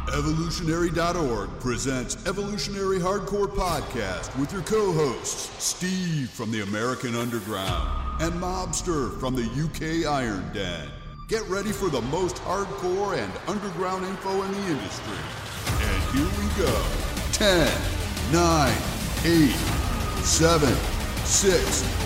Evolutionary.org presents Evolutionary Hardcore Podcast with your co-hosts, Steve from the American Underground and Mobster from the UK Iron Den. Get ready for the most hardcore and underground info in the industry. And here we go. 10, 9, 8, 7, 6,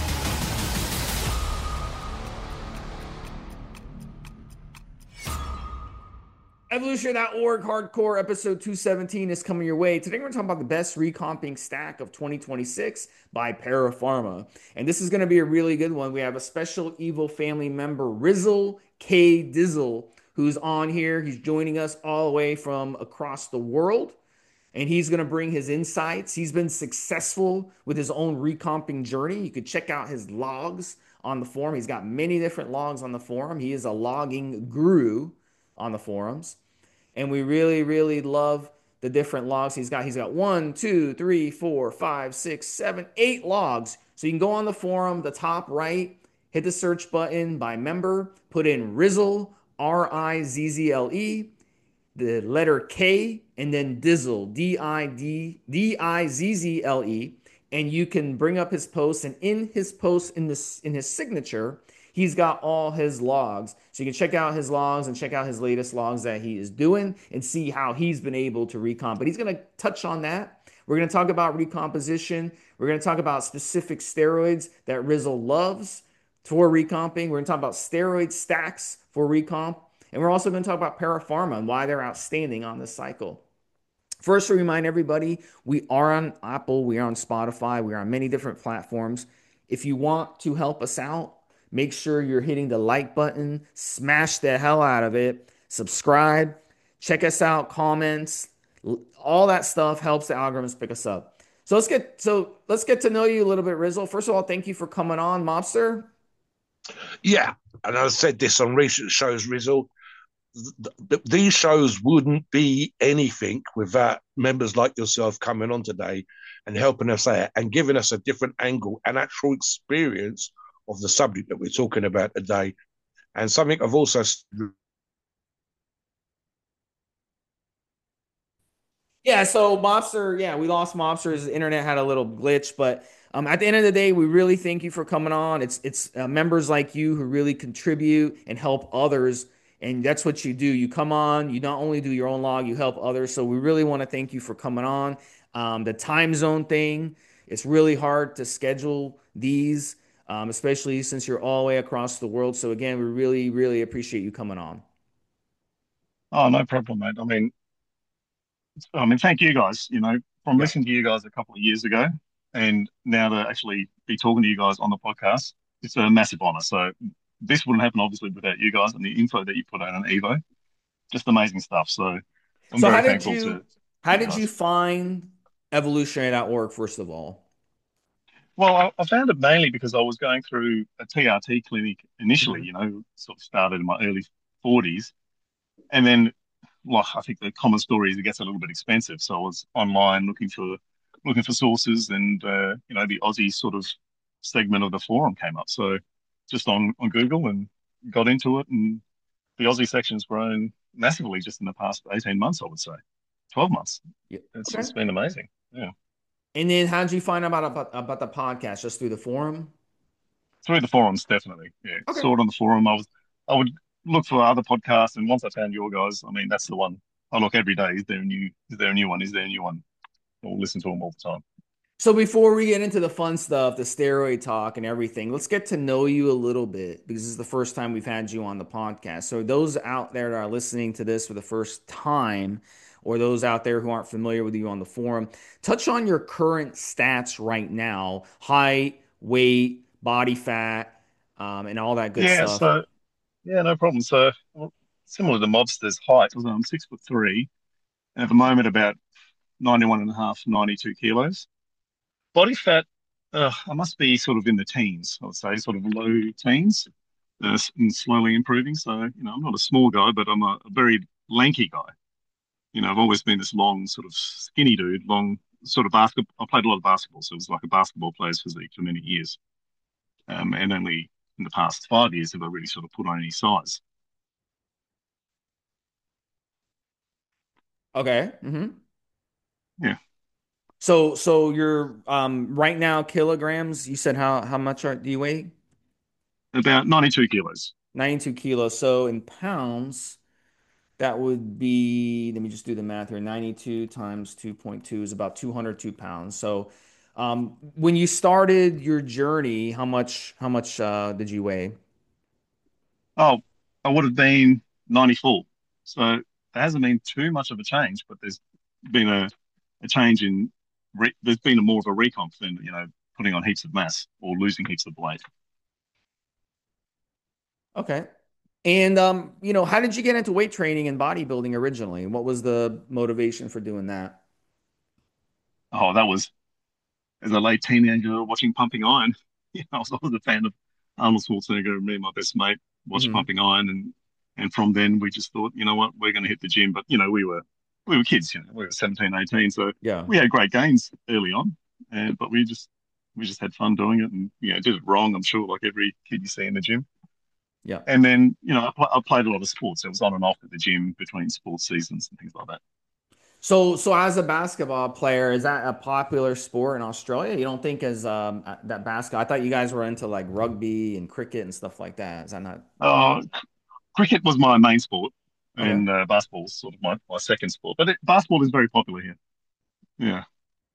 Evolutionary.org Hardcore episode 217 is coming your way. Today we're going to talk about the best recomping stack of 2026 by Parapharma. And this is going to be a really good one. We have a special Evil family member, Rizzle K. Dizzle, who's on here. He's joining us all the way from across the world. And he's going to bring his insights. He's been successful with his own recomping journey. You could check out his logs on the forum. He's got many different logs on the forum. He is a logging guru on the forums. And we really, really love the different logs he's got. He's got 1, 2, 3, 4, 5, 6, 7, 8 logs. So you can go on the forum, the top right, hit the search button by member, put in Rizzle, Rizzle, the letter K, and then Dizzle, Dizzle, and you can bring up his post. And in his post, in his signature, he's got all his logs. So you can check out his logs and check out his latest logs that he is doing and see how he's been able to recomp. But he's going to touch on that. We're going to talk about recomposition. We're going to talk about specific steroids that Rizzle loves for recomping. We're going to talk about steroid stacks for recomp. And we're also going to talk about Parapharma and why they're outstanding on this cycle. First, to remind everybody, we are on Apple, we are on Spotify, we are on many different platforms. If you want to help us out, make sure you're hitting the like button, smash the hell out of it, subscribe, check us out, comments, all that stuff helps the algorithms pick us up. So let's get to know you a little bit, Rizzle. First of all, thank you for coming on, Mobster. Yeah, and I've said this on recent shows, Rizzle. These shows wouldn't be anything without members like yourself coming on today and helping us out and giving us a different angle and actual experience of the subject that we're talking about today. And something I've also... Yeah, so Mobster, we lost Mobster. His internet had a little glitch, but at the end of the day, we really thank you for coming on. It's members like you who really contribute and help others, and that's what you do. You come on, you not only do your own log, you help others. So we really want to thank you for coming on. The time zone thing, it's really hard to schedule these, especially since you're all the way across the world. So again, we really, really appreciate you coming on. Oh, no problem, mate. Thank you guys. From Yeah. listening to you guys a couple of years ago, and now to actually be talking to you guys on the podcast, it's a massive honor. So this wouldn't happen obviously without you guys and the info that you put out on Evo. Just amazing stuff. So I'm So very thankful to how you did you guys. find evolutionary.org, first of all? Well, I found it mainly because I was going through a TRT clinic initially. Mhm. Sort of started in my early 40s, and then, well, I think the common story is it gets a little bit expensive. So I was online looking for sources, and the Aussie sort of segment of the forum came up. So just on Google and got into it, and the Aussie section's grown massively just in the past 18 months, I would say, 12 months. Yeah. It's Okay. it's been amazing. Yeah, And then how did you find out about the podcast? Just through the forum? through the forums, definitely. Yeah, Okay. saw it on the forum. I would look for other podcasts, and once I found your guys, that's the one. I look every day. Is there a new? Is there a new one? Is there a new one? I'll listen to them all the time. So before we get into the fun stuff, the steroid talk and everything, let's get to know you a little bit because this is the first time we've had you on the podcast. So those out there that are listening to this for the first time, or those out there who aren't familiar with you on the forum, touch on your current stats right now: height, weight, body fat, and all that good Yeah, stuff. so yeah, no problem. So well, similar to Mobster's height, I'm 6'3", and at the moment about 91 and a half, 92 kilos. Body fat, I must be sort of in the teens, I would say, sort of low teens, and slowly improving. So, I'm not a small guy, but I'm a very lanky guy. I've always been this long, sort of skinny dude, long sort of basketball. I played a lot of basketball, so it was like a basketball player's physique for many years. And only in the past 5 years have I really sort of put on any size. Okay. Yeah, So you're right now kilograms. You said how much do you weigh? about 92 kilos. 92 kilos. So in pounds, that would be, let me just do the math here. 92 times 2.2 is about 202 pounds. So when you started your journey, how much did you weigh? Oh, I would have been 94. So there hasn't been too much of a change, but there's been a change in, there's been a more of a recomp than, putting on heaps of mass or losing heaps of weight. Okay. And how did you get into weight training and bodybuilding originally? What was the motivation for doing that? Oh, that was as a late teenager watching Pumping Iron. I was a fan of Arnold Schwarzenegger, and me and my best mate watched Hmm. Pumping Iron, and from then we just thought, you know what, we're going to hit the gym. But we were kids, we were 17, 18, so Yeah. we had great gains early on, and but we just had fun doing it, and did it wrong, I'm sure, like every kid you see in the gym. Yeah. And then I played a lot of sports. It was on and off at the gym between sports seasons and things like that. So as a basketball player, is that a popular sport in Australia? You don't think as that basketball? I thought you guys were into like rugby and cricket and stuff like that. Is that not Uh, Cricket was my main sport, okay? and basketball was sort of my second sport. But basketball is very popular here. Yeah.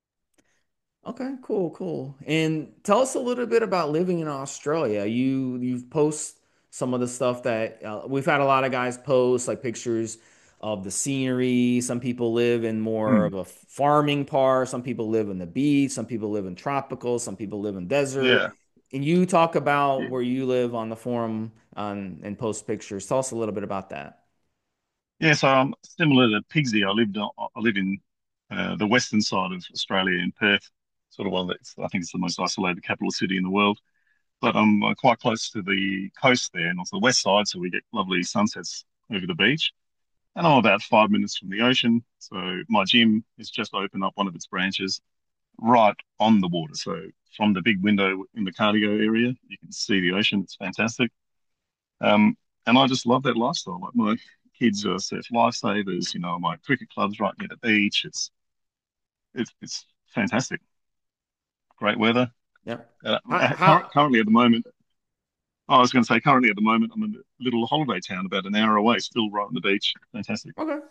Okay, cool, cool. And tell us a little bit about living in Australia. You've post some of the stuff that we've had a lot of guys post, like pictures of the scenery. Some people live in more Mm. of a farming part. Some people live in the beach. Some people live in tropical. Some people live in desert. Yeah. And you talk about Yeah. where you live on the forum and post pictures. Tell us a little bit about that. Yeah. So I'm similar to Pigsy. I live in the western side of Australia in Perth, sort of I think it's the most isolated capital city in the world. But I'm quite close to the coast there, and also the west side, so we get lovely sunsets over the beach. And I'm about 5 minutes from the ocean. So my gym has just opened up one of its branches right on the water. So from the big window in the cardio area, you can see the ocean. It's fantastic. Um, and I just love that lifestyle. Like my kids are surf lifesavers. My cricket club's right near the beach. It's fantastic. Great weather. Yep. Uh, How currently at the moment, I was going to say currently at the moment, I'm in a little holiday town about an hour away, still right on the beach. Fantastic. okay.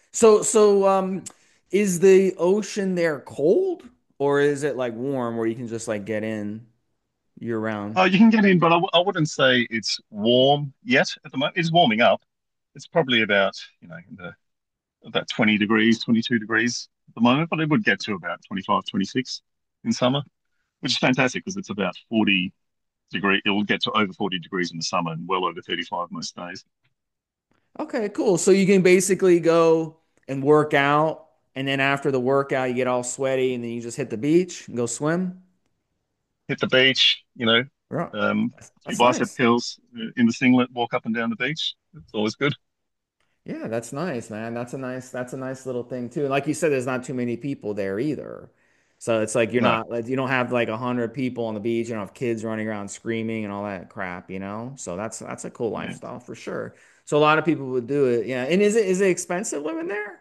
So is the ocean there cold or is it like warm where you can just like get in year round? You can get in, but I wouldn't say it's warm yet at the moment. It's warming up. It's probably about, in the about 20 degrees, 22 degrees at the moment, but it would get to about 25, 26 in summer, which is fantastic because it's about 40 degree. It will get to over 40 degrees in the summer and well over 35 most days. Okay, cool. So you can basically go and work out, and then after the workout, you get all sweaty, and then you just hit the beach and go swim. Hit the beach, Yeah, few that's bicep nice. curls in the singlet, walk up and down the beach. It's always good. Yeah, that's nice, man. That's a nice little thing too. And like you said, there's not too many people there either. So it's like you're No, not like you don't have like 100 people on the beach. You don't have kids running around screaming and all that crap. So that's a cool yeah. lifestyle for sure. So a lot of people would do it. Yeah. And is it expensive living there?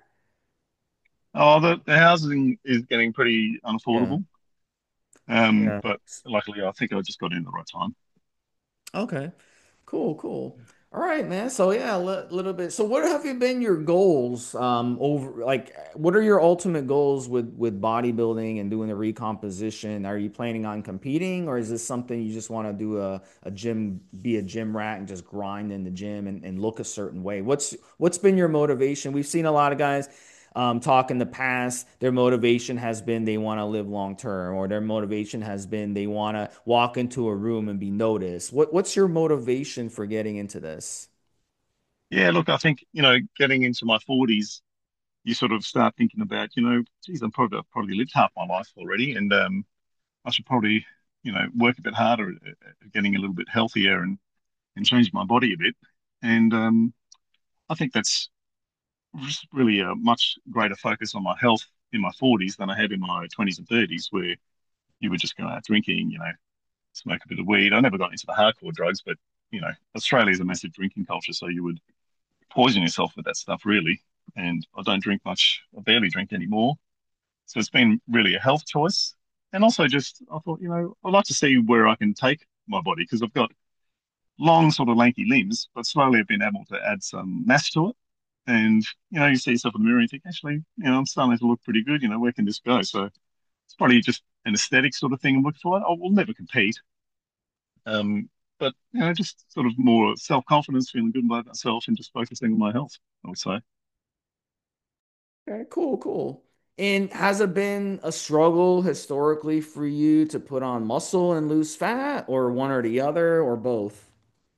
Oh, the housing is getting pretty Yeah. unaffordable. Yeah. But luckily, I think I just got in at the right time. Okay. Cool, cool. All right, man. So yeah, a little bit. So what have you been your goals over like what are your ultimate goals with bodybuilding and doing the recomposition? Are you planning on competing or is this something you just want to do a gym, be a gym rat and just grind in the gym and look a certain way? What's been your motivation? We've seen a lot of guys talk in the past, their motivation has been they want to live long term, or their motivation has been they want to walk into a room and be noticed. What's your motivation for getting into this? Yeah, look, I think, getting into my 40s, you sort of start thinking about, geez, I've probably lived half my life already, and I should probably, work a bit harder at getting a little bit healthier and change my body a bit. And I think that's just really a much greater focus on my health in my 40s than I had in my 20s and 30s, where you would just go out drinking, smoke a bit of weed. I never got into the hardcore drugs, but Australia is a massive drinking culture, so you would poison yourself with that stuff, really. and I don't drink much. I barely drink anymore. So it's been really a health choice. And also just, I thought, I'd like to see where I can take my body because I've got long, sort of lanky limbs, but slowly I've been able to add some mass to it. And, you see yourself in the mirror and you think, actually, I'm starting to look pretty good. Where can this go? So it's probably just an aesthetic sort of thing I'm looking for. I will never compete. But, just sort of more self-confidence, feeling good about myself and just focusing on my health, I would say. Okay, cool, cool. And has it been a struggle historically for you to put on muscle and lose fat, or one or the other, or both?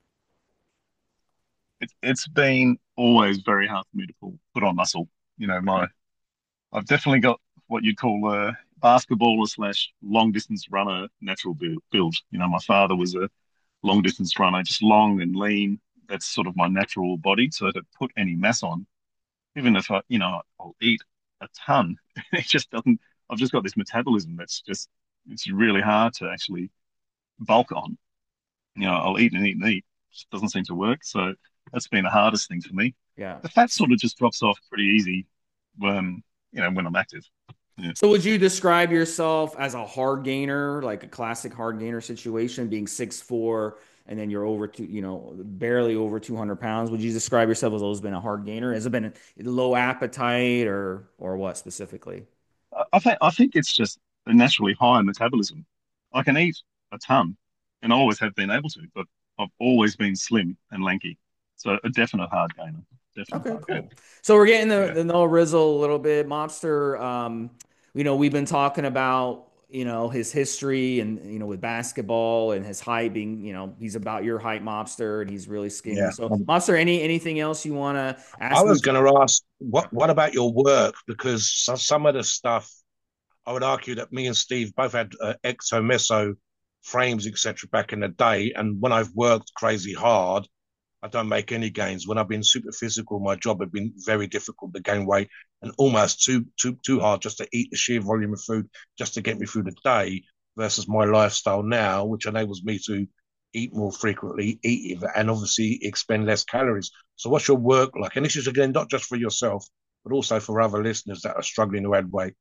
It's been always very hard for me to put on muscle. I've definitely got what you'd call a basketballer slash long distance runner natural build. My father was a long distance runner, just long and lean. That's sort of my natural body. So to put any mass on, even if I'll eat a ton, it just doesn't. I've just got this metabolism it's really hard to actually bulk on. I'll eat and eat and eat. Just doesn't seem to work. So that's been the hardest thing for me. Yeah. The fat sort of just drops off pretty easy when I'm active. Yeah. So would you describe yourself as a hard gainer, like a classic hard gainer situation, being 6'4", and then you're over two, barely over 200 pounds? Would you describe yourself as always been a hard gainer? Has it been a low appetite or what specifically? I think it's just a naturally high metabolism. I can eat a ton, and I always have been able to, but I've always been slim and lanky. So a definite hard gainer. Definite Okay, hard gainer. cool. So we're getting Yeah. the Noah Rizzle a little bit. Mobster, we've been talking about, his history and, with basketball and his height being, he's about your height, Mobster, and he's really skinny. Yeah. So, Mobster, anything else you want to I ask me? was going to ask, what about your work? Because some of the stuff, I would argue that me and Steve both had ecto meso frames, etc., back in the day. And when I've worked crazy hard, I don't make any gains. When I've been super physical, my job had been very difficult to gain weight and almost too hard just to eat the sheer volume of food just to get me through the day. Versus my lifestyle now, which enables me to eat more frequently, eat and obviously expend less calories. So, what's your work like? And this is again not just for yourself, but also for other listeners that are struggling to add weight.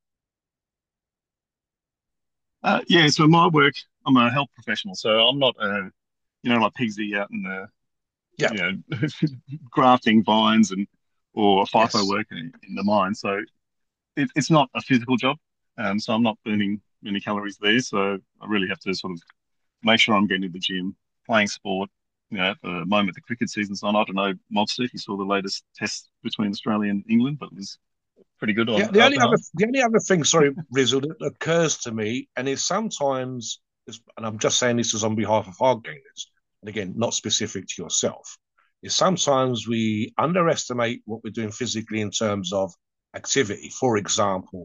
Yeah. So my work, I'm a health professional, so I'm not like Pigsy out in the Yeah. you know grafting vines or FIFO Yes. work in the mine. So it's not a physical job. So I'm not burning many calories there. So I really have to sort of make sure I'm getting to the gym, playing sport. At the moment, the cricket season's on. I don't know, Mobster, if you saw the latest test between Australia and England, but it was pretty good Yeah. on The our only other behalf. the only other thing, sorry, Rizzle, that occurs to me, and is sometimes, and I'm just saying this is on behalf of hard gainers, and again, not specific to yourself, is sometimes we underestimate what we're doing physically in terms of activity. For example,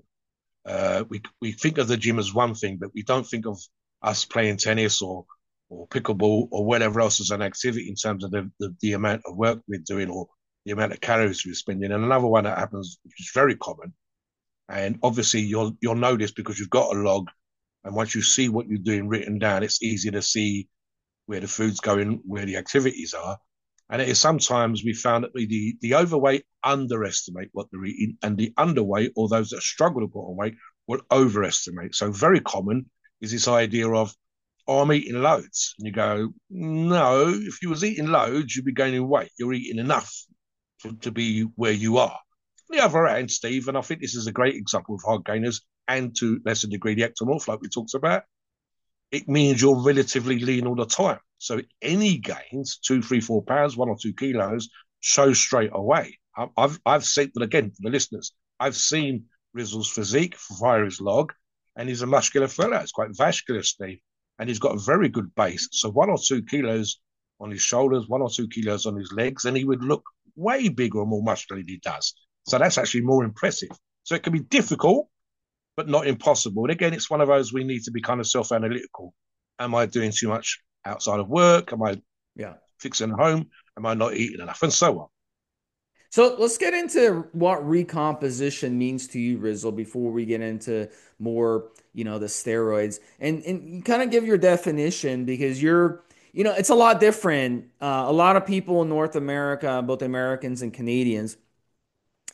we think of the gym as one thing, but we don't think of us playing tennis or pickleball or whatever else as an activity in terms of the amount of work we're doing or the amount of calories we're spending. And another one that happens, which is very common, and obviously you'll know this because you've got a log, and once you see what you're doing written down, it's easy to see where the food's going, where the activities are. And it is sometimes we found that the overweight underestimate what they're eating, and the underweight, or those that struggle to put on weight, will overestimate. So very common is this idea of, oh, I'm eating loads. And you go, no, if you was eating loads, you'd be gaining weight. You're eating enough to be where you are. On the other hand, Steve, and I think this is a great example of hard gainers, and to lesser degree the ectomorph, like we talked about, it means you're relatively lean all the time. So any gains, 2, 3, 4 pounds, 1 or 2 kilos, show straight away. I've seen, but again, for the listeners, I've seen Rizzle's physique via his log, and he's a muscular fella. It's quite vascular, Steve, and he's got a very good base. So 1 or 2 kilos on his shoulders, 1 or 2 kilos on his legs, and he would look way bigger and more muscular than he does. So that's actually more impressive. So it can be difficult, but not impossible. And again, it's one of those we need to be kind of self-analytical. Am I doing too much outside of work? Am I Yeah. fixing at home? Am I not eating enough? And so on. So let's get into what recomposition means to you, Rizzle, before we get into more, the steroids, and you kind of give your definition because it's a lot different. A lot of people in North America, both Americans and Canadians,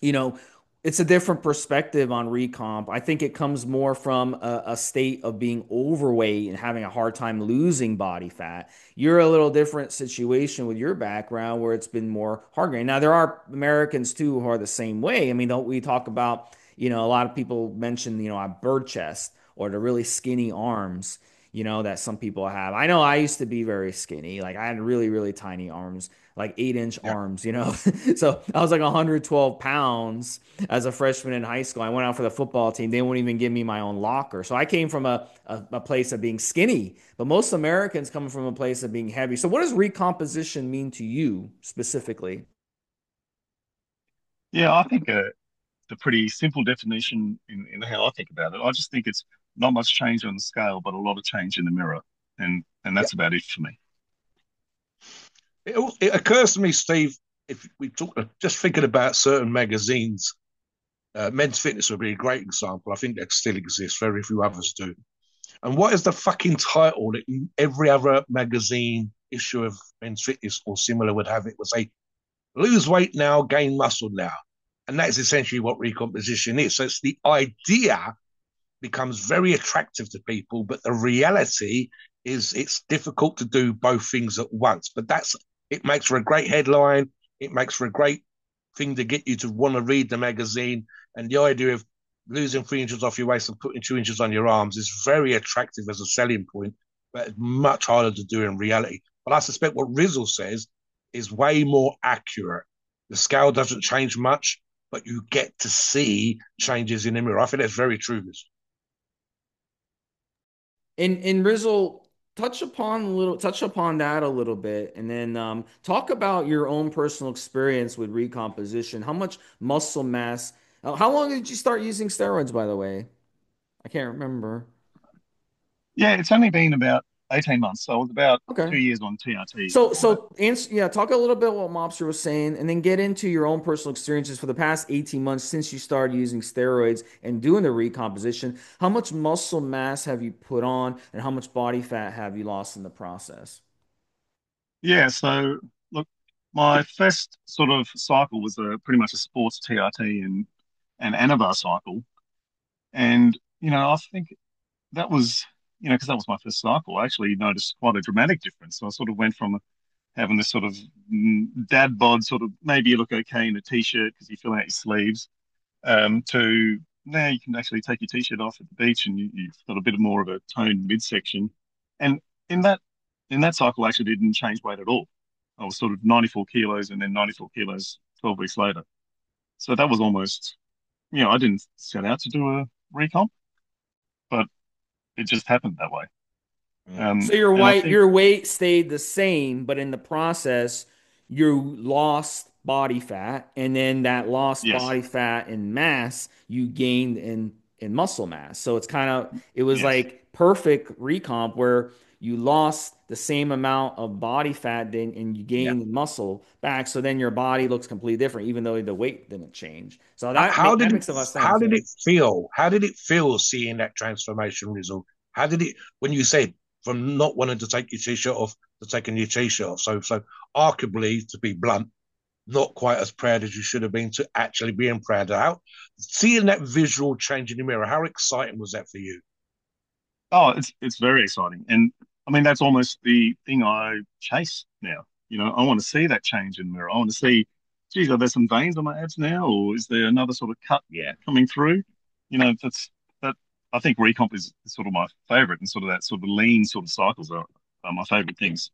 you know, it's a different perspective on recomp. I think it comes more from a state of being overweight and having a hard time losing body fat. You're a little different situation with your background where it's been more hard grain. Now, there are Americans too who are the same way. I mean, don't we talk about, a lot of people mention, a bird chest or the really skinny arms, that some people have. I know I used to be very skinny. Like I had really, really tiny arms, like 8-inch Yeah. arms. So I was like 112 pounds as a freshman in high school. I went out for the football team. They wouldn't even give me my own locker. So I came from a place of being skinny, but most Americans come from a place of being heavy. So what does recomposition mean to you specifically? Yeah, I think the pretty simple definition in how I think about it. I just think it's not much change on the scale, but a lot of change in the mirror, and Yeah. that's about it for me. It occurs to me, Steve, if we talk, just thinking about certain magazines, Men's Fitness would be a great example. I think that still exists. Very few others do. And what is the fucking title that every other magazine issue of Men's Fitness or similar would have? It would say, lose weight now, gain muscle now. And that is essentially what recomposition is. So it's the idea becomes very attractive to people, but the reality is it's difficult to do both things at once. But it makes for a great headline. It makes for a great thing to get you to want to read the magazine. And the idea of losing 3 inches off your waist and putting 2 inches on your arms is very attractive as a selling point, but it's much harder to do in reality. But I suspect what Rizzle says is way more accurate. The scale doesn't change much, but you get to see changes in the mirror. I think that's very true. And Rizzle, touch upon that a little bit, and then talk about your own personal experience with recomposition. How much muscle mass? How long did you start using steroids, by the way? I can't remember. Yeah, it's only been about 18 months, so I was about Okay. 2 years on TRT So, before that. so answer, yeah, talk a little bit what Mobster was saying, and then get into your own personal experiences for the past 18 months since you started using steroids and doing the recomposition. How much muscle mass have you put on, and how much body fat have you lost in the process? Yeah, so look, my first sort of cycle was pretty much a sports TRT and Anavar cycle, and I think that was because that was my first cycle. I actually noticed quite a dramatic difference. So I sort of went from having this sort of dad bod, sort of maybe you look okay in a t-shirt because you fill out your sleeves, to now you can actually take your t-shirt off at the beach and you've got a bit more of a toned midsection. And in that in that cycle, I actually didn't change weight at all. I was sort of 94 kilos and then 94 kilos 12 weeks later. So that was almost, I didn't set out to do a recomp, but it just happened that way. So your And I weight think, your weight stayed the same, but in the process, you lost body fat, and then that lost yes, body fat and mass you gained in muscle mass. So it was yes, like perfect recomp where you lost the same amount of body fat then and you Yeah. gained muscle back. So then your body looks completely different, even though the weight didn't change. So How that did it? makes a lot of How sense. did Yeah. it feel? How did it feel seeing that transformation result? How did it when you said from not wanting to take your t-shirt off to taking your t-shirt off? So arguably, to be blunt, not quite as proud as you should have been to actually being proud out. Seeing that visual change in the mirror, how exciting was that for you? oh, it's very exciting, and I mean that's almost the thing I chase now. I want to see that change in the mirror. I want to see, geez, are there some veins on my abs now, or is there another sort of cut Yeah. coming through? That's that. I think recomp is sort of my favorite, and sort of that sort of lean sort of cycles are my favorite things.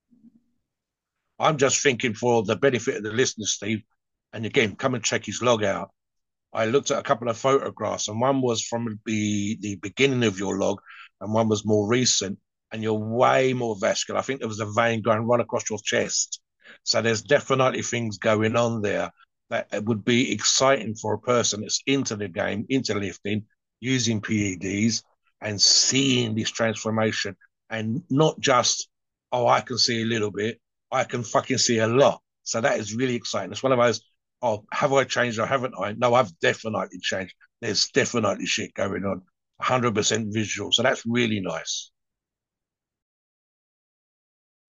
I'm just thinking for the benefit of the listeners, Steve, and again, come and check his log out. I looked at a couple of photographs, and one was from the beginning of your log, and one was more recent. And you're way more vascular. I think there was a vein going right across your chest. So there's definitely things going on there that would be exciting for a person that's into the game, into lifting, using PEDs, and seeing this transformation, and not just, oh, I can see a little bit. I can fucking see a lot. So that is really exciting. It's one of those, oh, have I changed or haven't I? No, I've definitely changed. There's definitely shit going on. 100% visual. So that's really nice.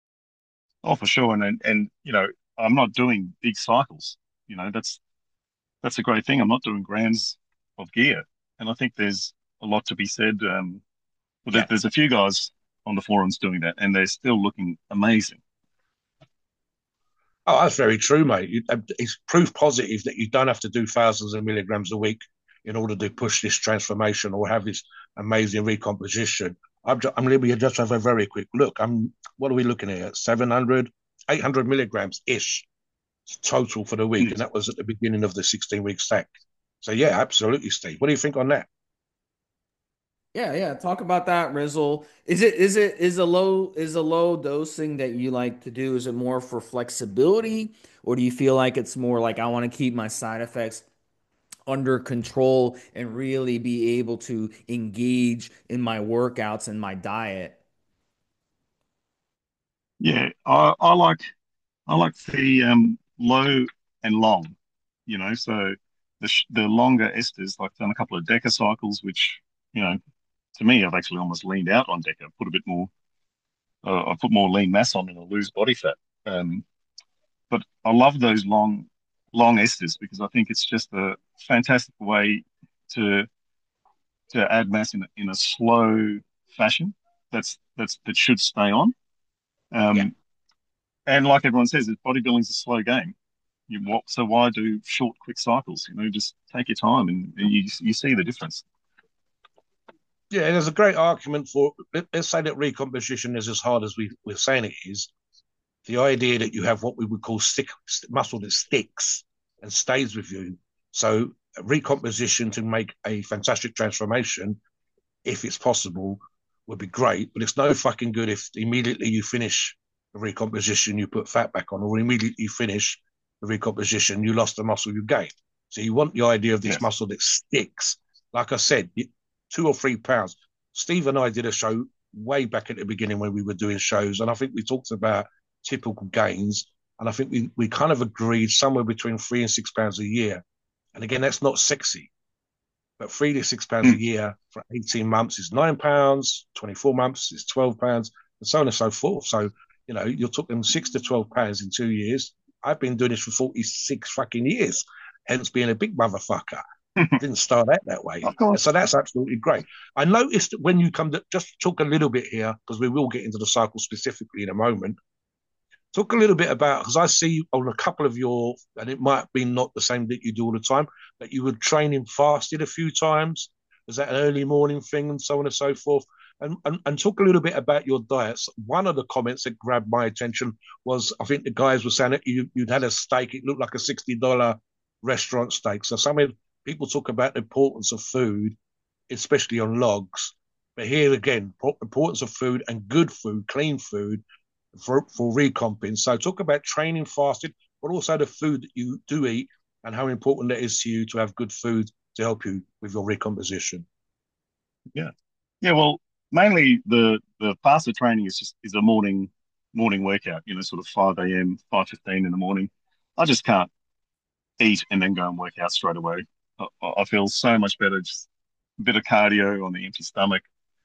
Oh, for sure, and I'm not doing big cycles. That's that's a great thing. I'm not doing grams of gear, and I think there's a lot to be said. Well, Yeah. there's a few guys on the forums doing that, and they're still looking amazing. Oh, that's very true, mate. It's proof positive that you don't have to do thousands of milligrams a week in order to push this transformation or have this amazing recomposition. I'm maybe just have a very quick look. What are we looking at? 700, 800 milligrams ish total for the week, and Yes. that was at the beginning of the 16-week stack. So yeah, absolutely, Steve. What do you think on that? Yeah, yeah. Talk about that, Rizzle. Is a low dosing that you like to do? Is it more for flexibility, or do you feel like it's more like I want to keep my side effects under control and really be able to engage in my workouts and my diet? Yeah, I like the low and long. So the longer esters, like done a couple of Deca cycles, which to me I've actually almost leaned out on Deca, put a bit more, I put more lean mass on and I lose body fat. Um, but I love those long esters because I think it's just a fantastic way to add mass in a slow fashion. That should stay on. Yeah. Um, and like everyone says, bodybuilding's a slow game. So why do short, quick cycles? Just take your time and you see the difference. Yeah, there's a great argument for let's say that recomposition is as hard as we're saying it is. The idea that you have what we would call muscle that sticks and stays with you. So recomposition to make a fantastic transformation, if it's possible, would be great. But it's no fucking good if immediately you finish the recomposition, you put fat back on, or immediately you finish the recomposition, you lost the muscle you gained. So you want the idea of this Yes. muscle that sticks. Like I said, 2 or 3 pounds. Steve and I did a show way back at the beginning when we were doing shows, and I think we talked about typical gains. And I think we kind of agreed somewhere between £3 and £6 a year. And again, that's not sexy, but £3 to £6 a Mm. year for 18 months is £9, 24 months is £12, and so on and so forth. So, you're talking £6 to £12 in 2 years. I've been doing this for 46 fucking years, hence being a big motherfucker. Didn't start out that way. Of And so course. that's absolutely great. I noticed that when you come to just talk a little bit here, because we will get into the cycle specifically in a moment. Talk a little bit about, because I see on a couple of your, and it might be not the same that you do all the time, that you were training fasted a few times. Is that an early morning thing and so on and so forth? And talk a little bit about your diets. One of the comments that grabbed my attention was I think the guys were saying that you'd had a steak, it looked like a $60 restaurant steak. So some people talk about the importance of food, especially on logs. But here again, importance of food and good food, clean food for recomping. So talk about training fasted, but also the food that you do eat and how important it is to you to have good food to help you with your recomposition. Yeah. Yeah. Well, mainly the faster training is a morning workout. Sort of 5 a.m., 5:15 in the morning. I just can't eat and then go and work out straight away. I feel so much better just a bit of cardio on the empty stomach,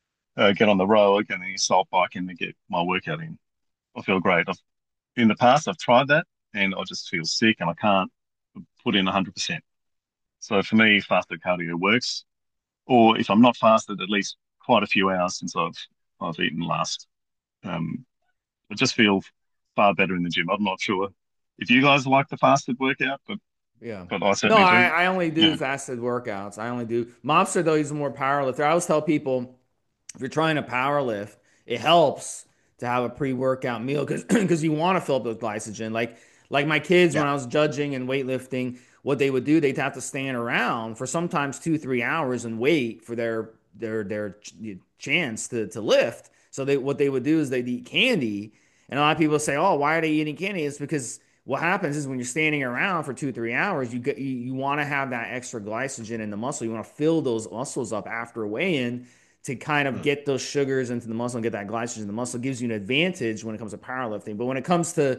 get on the rower, get on the assault bike, and then get my workout in. I feel great. In the past, I've tried that, and I just feel sick, and I can't put in 100%. So for me, fasted cardio works. Or if I'm not fasted, at least quite a few hours since I've eaten last. Um, I just feel far better in the gym. I'm not sure if you guys like the fasted workout, but Yeah. I No, certainly I, do. I only do Yeah. fasted workouts. I only do Mobster though, he's a more power lifter. I always tell people if you're trying to power lift, it helps to have a pre-workout meal because because you want to fill up with glycogen. Like my kids Yeah. when I was judging and weightlifting, what they would do, they'd have to stand around for sometimes 2, 3 hours and wait for their chance to lift. So what they would do is they'd eat candy. And a lot of people say, "Oh, why are they eating candy?" It's because what happens is when you're standing around for 2, 3 hours, you want to have that extra glycogen in the muscle. You want to fill those muscles up after a weigh-in to kind of Mm. get those sugars into the muscle and get that glycogen in the muscle. It gives you an advantage when it comes to powerlifting. But when it comes to,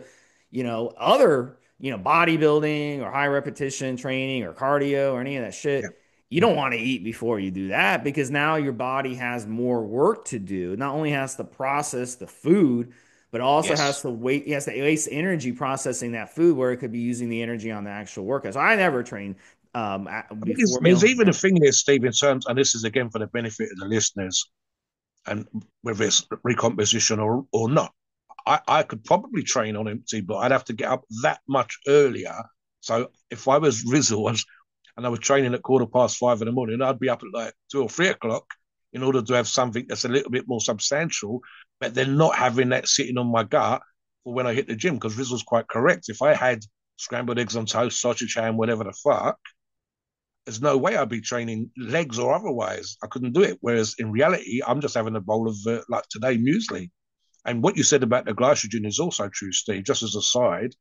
other, bodybuilding or high repetition training or cardio or any of that Yeah. shit, you don't want to eat before you do that because now your body has more work to do. It not only has to process the food, but also has Yes. to wait. He has to waste energy processing that food where it could be using the energy on the actual workout. So I never train. before There's meal. even a thing here, Steve, in terms, and this is again for the benefit of the listeners, and whether it's recomposition or not. I could probably train on empty, but I'd have to get up that much earlier. So if I was Rizzle and I was training at 5:15 in the morning, I'd be up at like 2 or 3 o'clock in order to have something that's a little bit more substantial, but then not having that sitting on my gut for when I hit the gym. Because Rizzle's quite correct. If I had scrambled eggs on toast, sausage ham, whatever the fuck, there's no way I'd be training legs or otherwise. I couldn't do it. Whereas in reality, I'm just having a bowl of like today muesli. And what you said about the glycogen is also true, Steve. Just as a side,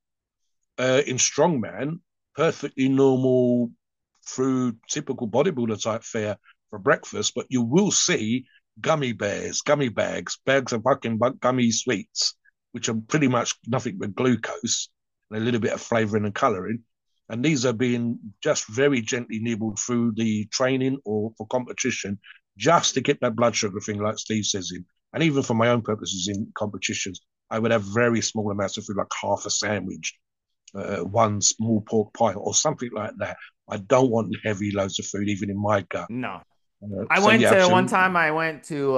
in strongman, perfectly normal through typical bodybuilder type fare for breakfast, but you will see gummy bears, gummy bags of fucking gummy sweets, which are pretty much nothing but glucose and a little bit of flavoring and coloring. And these are being just very gently nibbled through the training or for competition, just to get that blood sugar thing, like Steve says, in. And even for my own purposes in competitions, I would have very small amounts of food, like half a sandwich, one small pork pie, or something like that. I don't want heavy loads of food, even in my gut. No. So yeah, One absolutely. time I went to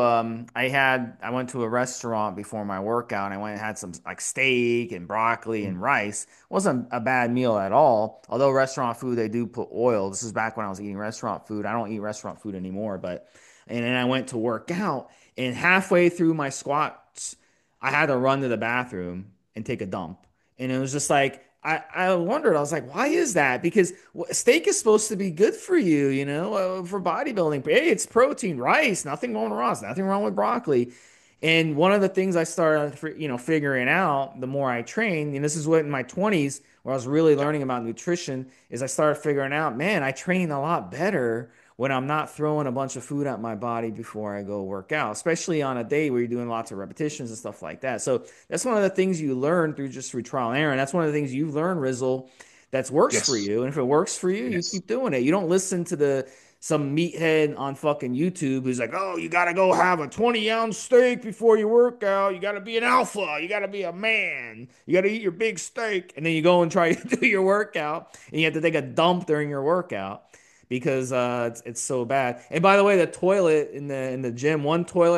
I went to a restaurant before my workout and I went and had some like steak and broccoli and rice. Wasn't a bad meal at all. Although restaurant food they do put oil. This is back when I was eating restaurant food. I don't eat restaurant food anymore, but and then I went to work out and halfway through my squats I had to run to the bathroom and take a dump. And it was just like I wondered, I was like, why is that? Because steak is supposed to be good for you, for bodybuilding. Hey, it's protein, rice, nothing wrong with rice, nothing wrong with broccoli. And one of the things I started, figuring out the more I trained, and this is what in my 20s, where I was really learning about nutrition, is I started figuring out, man, I train a lot better when I'm not throwing a bunch of food at my body before I go work out, especially on a day where you're doing lots of repetitions and stuff like that. So that's one of the things you learn through trial and error. And that's one of the things you've learned, Rizzle, that works for Yes, you. And if it works for you, you yes. keep doing it. You don't listen to the some meathead on fucking YouTube who's like, oh, you got to go have a 20-ounce steak before you work out. You got to be an alpha. You got to be a man. You got to eat your big steak. And then you go and try to do your workout and you have to take a dump during your workout because it's so bad. And by the way, the toilet in the gym, one toilet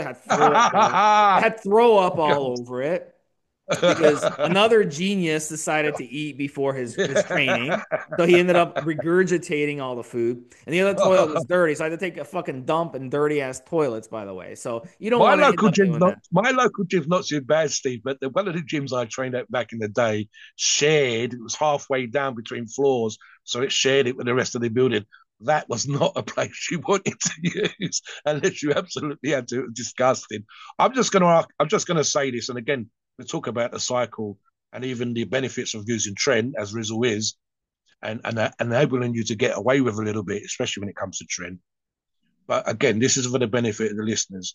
had throw up all over it because another genius decided to eat before his training. So he ended up regurgitating all the food. And the other toilet was dirty. So I had to take a fucking dump in dirty ass toilets, by the way. So you don't want to end up doing that. My local gym's not too bad, Steve, but one of the gyms I trained at back in the day shared, it was halfway down between floors, so it shared it with the rest of the building. That was not a place you wanted to use unless you absolutely had to. Disgusting. I'm just gonna say this, and again, we talk about the cycle and even the benefits of using Tren, as Rizzle is, and enabling you to get away with a little bit, especially when it comes to Tren. But again, this is for the benefit of the listeners.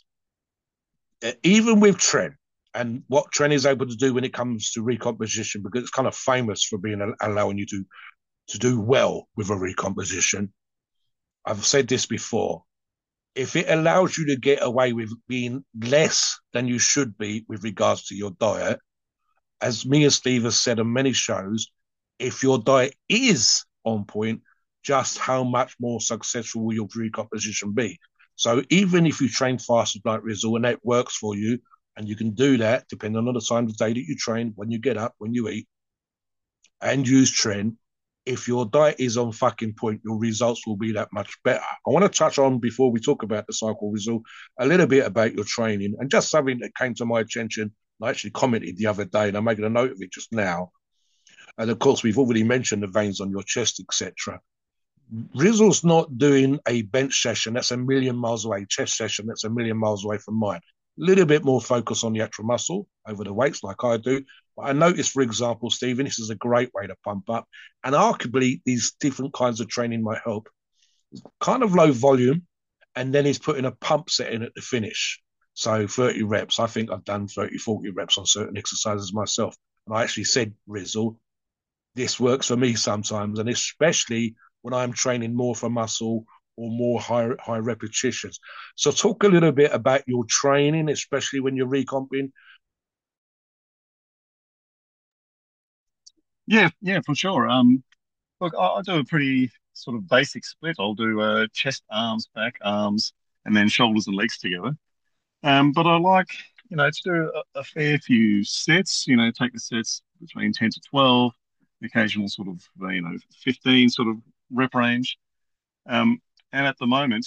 Even with Tren and what Tren is able to do when it comes to recomposition, because it's kind of famous for being allowing you to do well with a recomposition. I've said this before. If it allows you to get away with being less than you should be with regards to your diet, as me and Steve has said on many shows, if your diet is on point, just how much more successful will your recomposition be? So even if you train fasted like Rizzle and that works for you, and you can do that depending on the time of the day that you train, when you get up, when you eat, and use Tren, if your diet is on fucking point, your results will be that much better. I want to touch on, before we talk about the cycle result, a little bit about your training and just something that came to my attention. I actually commented the other day and I'm making a note of it just now. And of course, we've already mentioned the veins on your chest, etc. Rizzle's not doing a bench session that's a million miles away, chest session that's a million miles away from mine. A little bit more focus on the actual muscle over the weights, like I do. But I noticed, for example, Stephen, this is a great way to pump up. And arguably, these different kinds of training might help. Kind of low volume, and then he's putting a pump set in at the finish. So 30 reps. I think I've done 30, 40 reps on certain exercises myself. And I actually said, Rizzle, this works for me sometimes, and especially when I'm training more for muscle or more high repetitions. So talk a little bit about your training, especially when you're recomping. Yeah, for sure. Look, I do a pretty sort of basic split. I'll do chest, arms, back, arms, and then shoulders and legs together. But I like, to do a fair few sets, take the sets between 10 to 12, the occasional sort of, 15 sort of rep range. Um, and at the moment,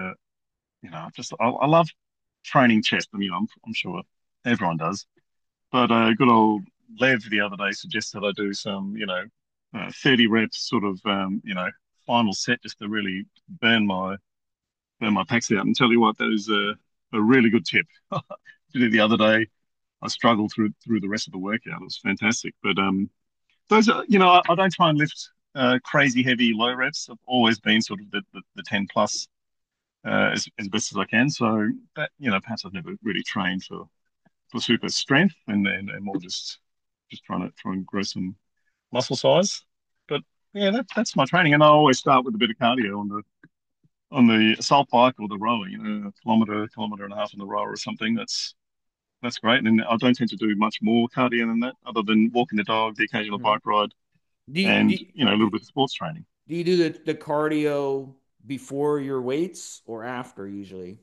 I love training chest. I mean, I'm sure everyone does. But good old Lev the other day suggested I do some, 30 reps sort of, final set just to really burn my pecs out. And tell you what, that is a really good tip. Did it the other day. I struggled through the rest of the workout. It was fantastic. But those are, I don't try and lift crazy heavy low reps. I've always been sort of the 10 plus as best as I can. So that, perhaps I've never really trained for super strength and more just try and grow some muscle size. But yeah, that's my training. And I always start with a bit of cardio on the assault bike or the rower, a kilometer and a half on the rower or something. That's great. And I don't tend to do much more cardio than that, other than walking the dog, the occasional Mhm. bike ride, Do you, do, and you- a little bit of sports training. do you do the cardio before your weights or after usually?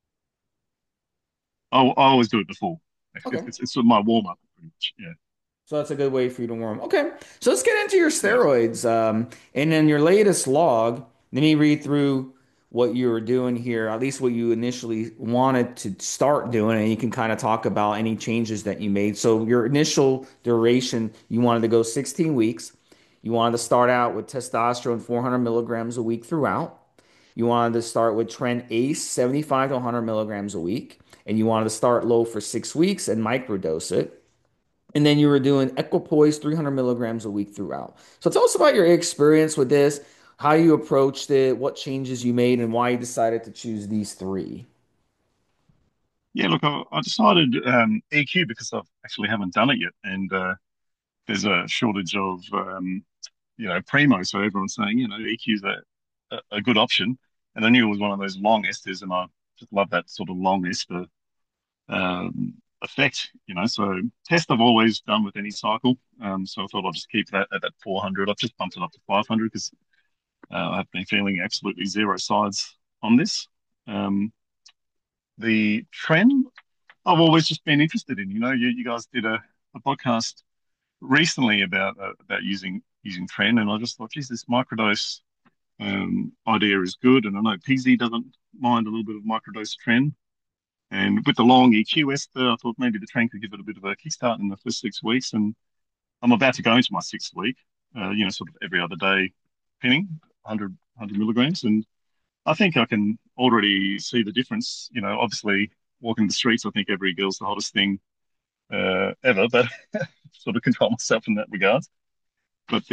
I always do it before. Okay. It's sort of my warm up, pretty much. Yeah. So that's a good way for you to warm. Okay. So let's get into your Yeah. steroids. And then your latest log. Let me read through what you were doing here, at least what you initially wanted to start doing, and you can kind of talk about any changes that you made. So your initial duration, you wanted to go 16 weeks. You wanted to start out with testosterone 400 milligrams a week throughout. You wanted to start with Tren Ace 75 to 100 milligrams a week. And you wanted to start low for 6 weeks and microdose it. And then you were doing equipoise 300 milligrams a week throughout. So tell us about your experience with this, how you approached it, what changes you made, and why you decided to choose these three. Yeah, look, I decided EQ because I actually haven't done it yet, and there's a shortage of primo, so everyone's saying EQ is a good option, and I knew it was one of those long esters, and I just love that sort of long ester effect, So test I've always done with any cycle, so I thought I'll just keep that at that 400. I've just bumped it up to 500 because I've been feeling absolutely zero sides on this. Um, the trend I've always just been interested in. You guys did a podcast recently about using Tren, and I just thought, geez, this microdose idea is good. And I know PZ doesn't mind a little bit of microdose Tren. And with the long EQ ester, I thought maybe the Tren could give it a bit of a kickstart in the first 6 weeks. And I'm about to go into my sixth week, sort of every other day pinning 100 milligrams. And I think I can already see the difference. Obviously, walking the streets, I think every girl's the hottest thing ever, but sort of control myself in that regard. But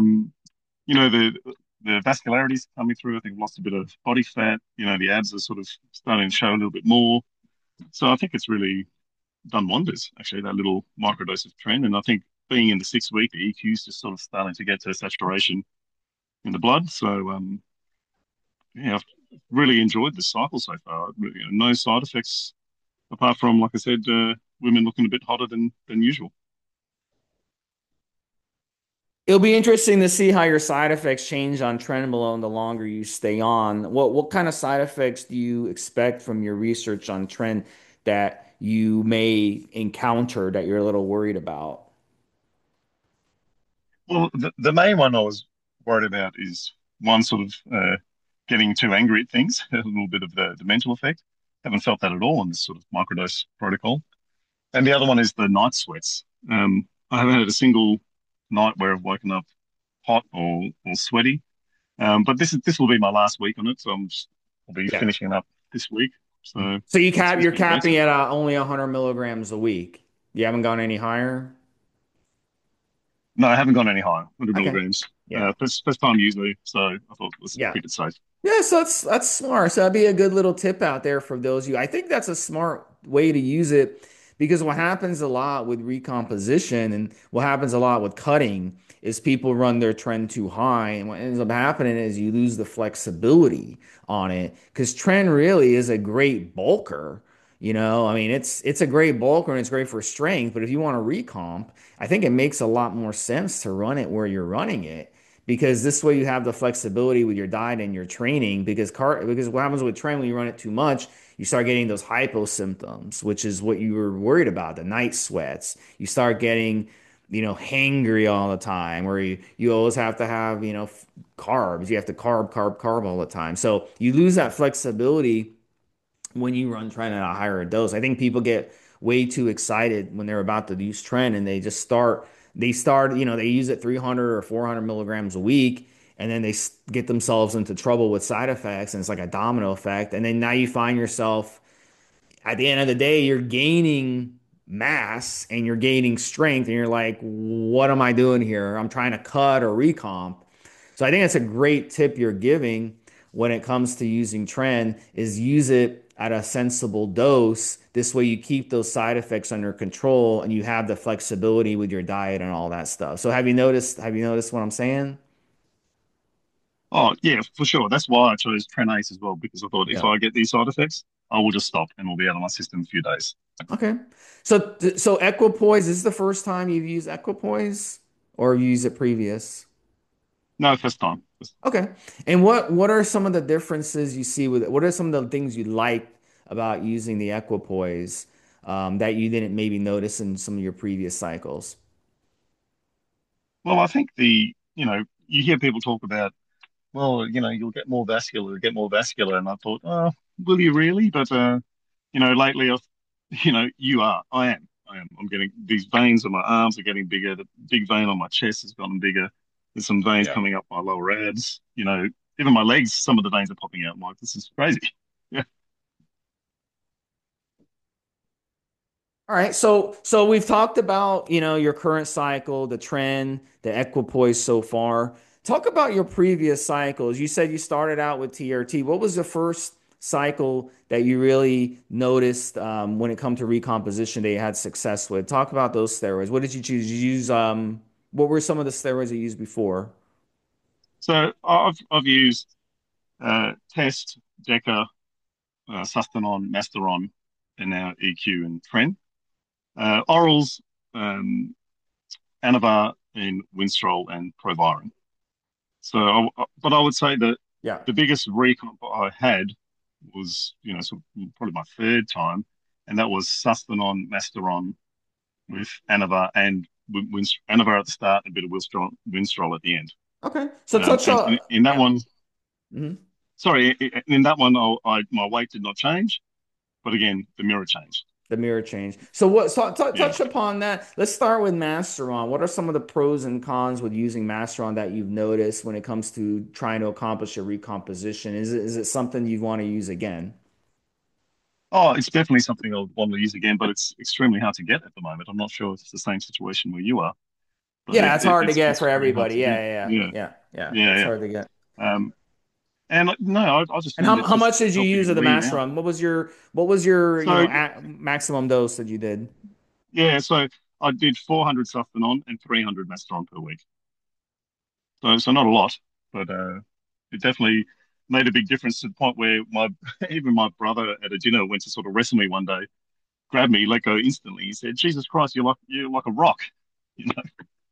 the vascularity's coming through. I think I've lost a bit of body fat. The abs are sort of starting to show a little bit more. So I think it's really done wonders, actually, that little microdose of Tren. And I think being in the 6 week, the EQ is just sort of starting to get to saturation in the blood. So yeah, I've really enjoyed the cycle so far. No side effects apart from, like I said, women looking a bit hotter than usual. It'll be interesting to see how your side effects change on Trenbolone the longer you stay on. What kind of side effects do you expect from your research on Tren that you may encounter that you're a little worried about? Well, the main one I was worried about is one sort of getting too angry at things, a little bit of the mental effect. Haven't felt that at all in this sort of microdose protocol. And the other one is the night sweats. I haven't had a single night where I've woken up hot or sweaty. But this will be my last week on it, so I'll be Yeah. finishing up this week. So So it's you're been great so capping at far. only 100 milligrams a week. You haven't gone any higher? No, I haven't gone any higher, 100 Okay. milligrams. Yeah. First time usually, so I thought let's Yeah. keep it safe. Yeah, so that's smart. So that'd be a good little tip out there for those of you. I think that's a smart way to use it because what happens a lot with recomposition and what happens a lot with cutting is people run their trend too high, and what ends up happening is you lose the flexibility on it because trend really is a great bulker. I mean, it's a great bulker and it's great for strength, but if you want to recomp, I think it makes a lot more sense to run it where you're running it because this way you have the flexibility with your diet and your training. Because what happens with tren when you run it too much, you start getting those hypo symptoms, which is what you were worried about, the night sweats. You start getting, hangry all the time, where you always have to have, carbs. You have to carb all the time. So you lose that flexibility when you run tren at a higher dose. I think people get way too excited when they're about to use tren, and they start, they use it 300 or 400 milligrams a week, and then they get themselves into trouble with side effects, and it's like a domino effect. And then now you find yourself at the end of the day, you're gaining mass and you're gaining strength, and you're like, what am I doing here? I'm trying to cut or recomp. So I think that's a great tip you're giving when it comes to using tren, is use it at a sensible dose. This way you keep those side effects under control and you have the flexibility with your diet and all that stuff. So have you noticed what I'm saying? Oh, yeah, for sure. That's why I chose Tren Ace as well, because I thought if Yeah. I get these side effects, I will just stop and will be out of my system in a few days. Okay. So equipoise, is this the first time you've used equipoise, or have you used it previous? No, first time. Okay. And what are some of the differences you see with it? What are some of the things you like about using the equipoise, that you didn't maybe notice in some of your previous cycles? Well, I think you hear people talk about, well, you'll get more vascular. And I thought, oh, will you really? But, lately, I am. I'm getting these veins on my arms are getting bigger. The big vein on my chest has gotten bigger. There's some veins Yeah. coming up my lower abs. Even my legs, some of the veins are popping out. I'm like, this is crazy. Yeah. All right, so we've talked about, your current cycle, the trend, the equipoise so far. Talk about your previous cycles. You said you started out with TRT. What was the first cycle that you really noticed, when it come to recomposition, that you had success with? Talk about those steroids. What did you choose? You use what were some of the steroids you used before? So I've used Test, Deca, Sustanon, Masteron, and now EQ and Tren. Orals, um, Anavar, and Winstrol and Proviron. But I would say that Yeah. the biggest recomp I had was, probably my third time, and that was Sustanon, Masteron with Anavar and Anavar at the start, a bit of Winstrol at the end. Okay. So touch And on, in that yeah. one, Mhm. sorry, in that one, my weight did not change, but again, the mirror changed. The mirror change. So what? So Yeah. touch upon that. Let's start with Masteron. What are some of the pros and cons with using Masteron that you've noticed when it comes to trying to accomplish a recomposition? Is it something you want to use again? Oh, it's definitely something I'll want to use again, but it's extremely hard to get at the moment. I'm not sure if it's the same situation where you are, but Yeah, it's hard to get it's for very hard everybody. to get. Yeah, yeah, Yeah, yeah, yeah, yeah. It's yeah, hard to get. yeah. And no, I just And found how, it how just much did you use helping of the wean out. Masteron? What was your So maximum dose that you did? yeah, so I did 400 Suffernon and 300 Masteron per week. So not a lot, but it definitely made a big difference to the point where my even my brother at a dinner went to sort of wrestle me one day, grabbed me, let go instantly. He said, "Jesus Christ, you're like a rock." You know?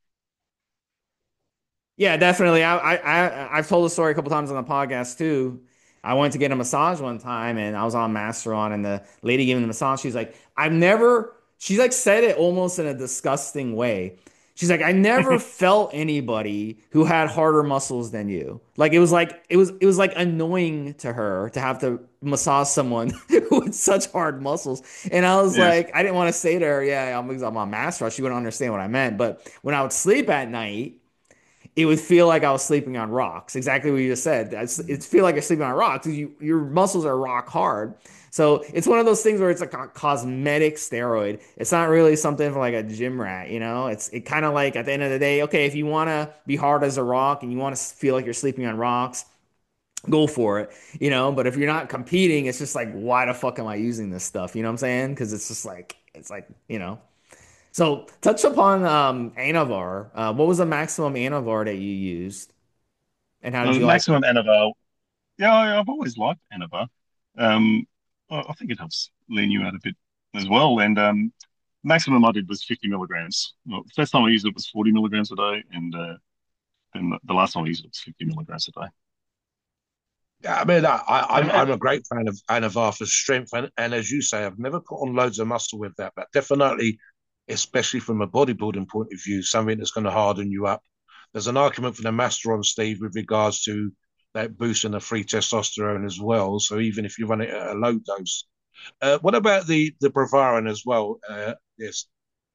Yeah, definitely. I've told the story a couple times on the podcast too. I went to get a massage one time, and I was on Masteron, and the lady giving the massage, she's like, she's like said it almost in a disgusting way. She's like, I never felt anybody who had harder muscles than you. Like it was like annoying to her to have to massage someone who had such hard muscles. And I was Yes, like, I didn't want to say to her, yeah, I'm on Masteron. She wouldn't understand what I meant. But when I would sleep at night, it would feel like I was sleeping on rocks. Exactly what you just said. It's feel like you're sleeping on rocks. Your muscles are rock hard. So it's one of those things where it's like a cosmetic steroid. It's not really something for like a gym rat, you know? It kind of like at the end of the day, okay, if you want to be hard as a rock and you want to feel like you're sleeping on rocks, go for it, you know? But if you're not competing, it's just like, why the fuck am I using this stuff? You know what I'm saying? Because it's like. So touch upon Anavar. What was the maximum Anavar that you used, and how did you like it? maximum Anavar. Yeah, I've always liked Anavar. Um, I think it helps lean you out a bit as well. And maximum I did was 50 milligrams. Well, first time I used it was 40 milligrams a day, and then the last time I used it was 50 milligrams a day. Yeah, I mean, I'm And, a great fan of Anavar for strength, and as you say, I've never put on loads of muscle with that, but definitely, especially from a bodybuilding point of view, something that's going to harden you up. There's an argument for the Masteron, Steve, with regards to that boosting the free testosterone as well. So even if you run it at a low dose, what about the Provarin as well? Yes,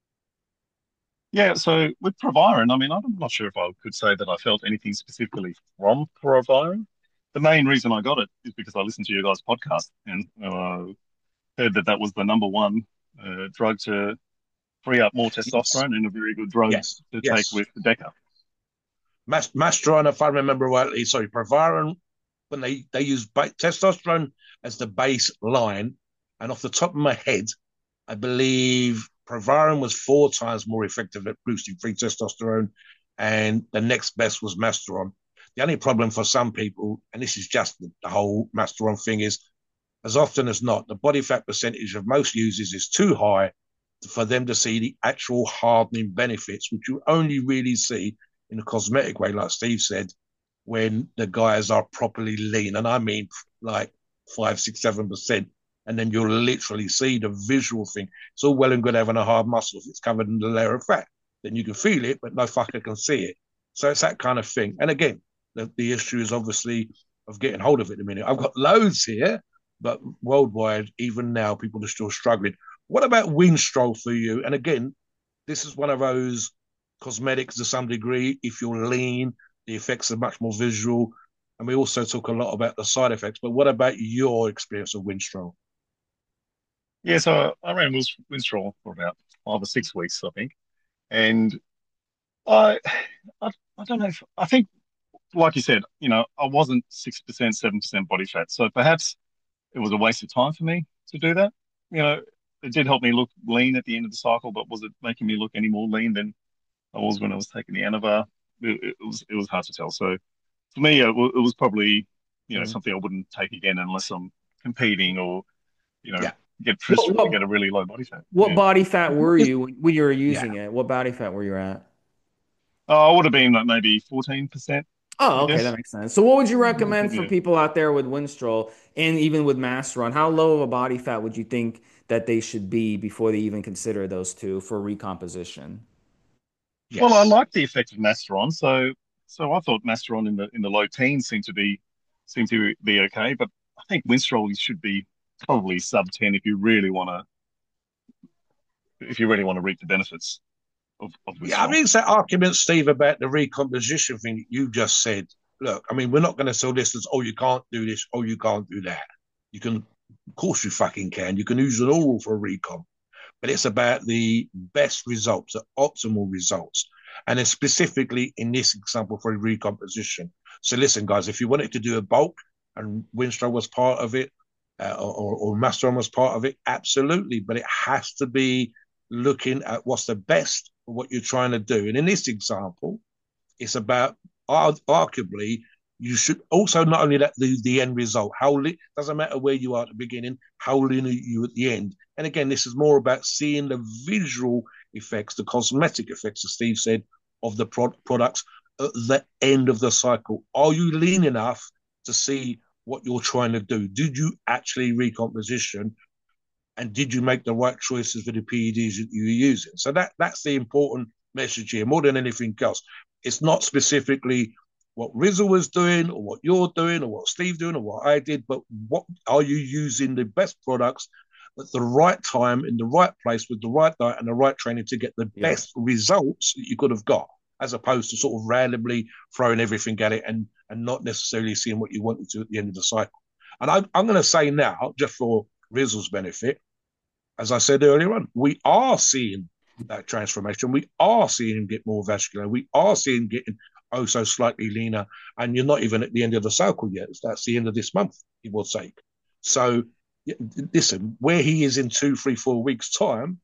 yeah, so with Proviron, I mean, I'm not sure if I could say that I felt anything specifically from Proviron. The main reason I got it is because I listened to your guys' podcast and heard that that was the number one drug to free up more yes, testosterone and a very good drug yes, to take yes. with the DECA. Masteron, if I remember rightly, sorry, Provarin, when they use testosterone as the baseline, and off the top of my head, I believe Provarin was 4 times more effective at boosting free testosterone, and the next best was Masteron. The only problem for some people, and this is just the whole Masteron thing, is as often as not, the body fat percentage of most users is too high for them to see the actual hardening benefits, which you only really see in a cosmetic way, like Steve said, when the guys are properly lean. And I mean like 5, 6, 7%. And then you'll literally see the visual thing. It's all well and good having a hard muscle if it's covered in a layer of fat. Then you can feel it, but no fucker can see it. So it's that kind of thing. And again, the issue is obviously of getting hold of it in a minute. I've got loads here, but worldwide, even now, people are still struggling. What about Winstrol for you? And again, this is one of those cosmetics to some degree. If you're lean, the effects are much more visual. And we also talk a lot about the side effects. But what about your experience of Winstrol? Yeah, so I ran Winstrol for about 5 or 6 weeks, I think. And I, I don't know if, I think, like you said, I wasn't 6%, 7% body fat. So perhaps it was a waste of time for me to do that. You know, it did help me look lean at the end of the cycle, but was it making me look any more lean than I was when I was taking the Anavar? It was hard to tell. So for me, it was probably Mhm. something I wouldn't take again unless I'm competing or you know Yeah. get What just to get what a really low body fat. what Yeah, body fat were you when you were Yeah. using it? What body fat were you at? I would have been like maybe 14%, I Oh, okay, that guess. makes sense. So, what would you recommend for Yeah. people out there with Winstrol and even with Masteron? How low of a body fat would you think that they should be before they even consider those two for recomposition? Well, I Yes. like the effect of Masteron, so I thought Masteron in the low teens seemed to be okay, but I think Winstrol should be probably sub 10 if you really want to reap the benefits of Yeah, I Winstrol. mean, it's that argument, Steve, about the recomposition thing you just said. Look, I mean, we're not going to sell this as, oh, you can't do this, oh, you can't do that. You can, of course, you fucking can. You can use an oral for a recom, but it's about the best results, the optimal results. And then specifically in this example for a recomposition. So listen, guys, if you wanted to do a bulk and Winstrol was part of it, or Masteron was part of it, absolutely. But it has to be looking at what's the best for what you're trying to do. And in this example, it's about arguably you should also not only that the end result. Doesn't matter where you are at the beginning, how lean are you at the end. And again, this is more about seeing the visual effects, the cosmetic effects, as Steve said, of the products at the end of the cycle. Are you lean enough to see what you're trying to do? Did you actually recomposition? And did you make the right choices for the PEDs that you were using? So that's the important message here, more than anything else. It's not specifically what Rizzle was doing or what you're doing or what Steve's doing or what I did, but what are you using the best products at the right time in the right place with the right diet and the right training to get the Yeah. best results that you could have got, as opposed to sort of randomly throwing everything at it and not necessarily seeing what you wanted to at the end of the cycle. And I'm going to say now, just for Rizzle's benefit, as I said earlier on, we are seeing that transformation. We are seeing him get more vascular. We are seeing him getting oh so slightly leaner. And you're not even at the end of the cycle yet. That's the end of this month, he will take. So listen, where he is in 2, 3, 4 weeks' time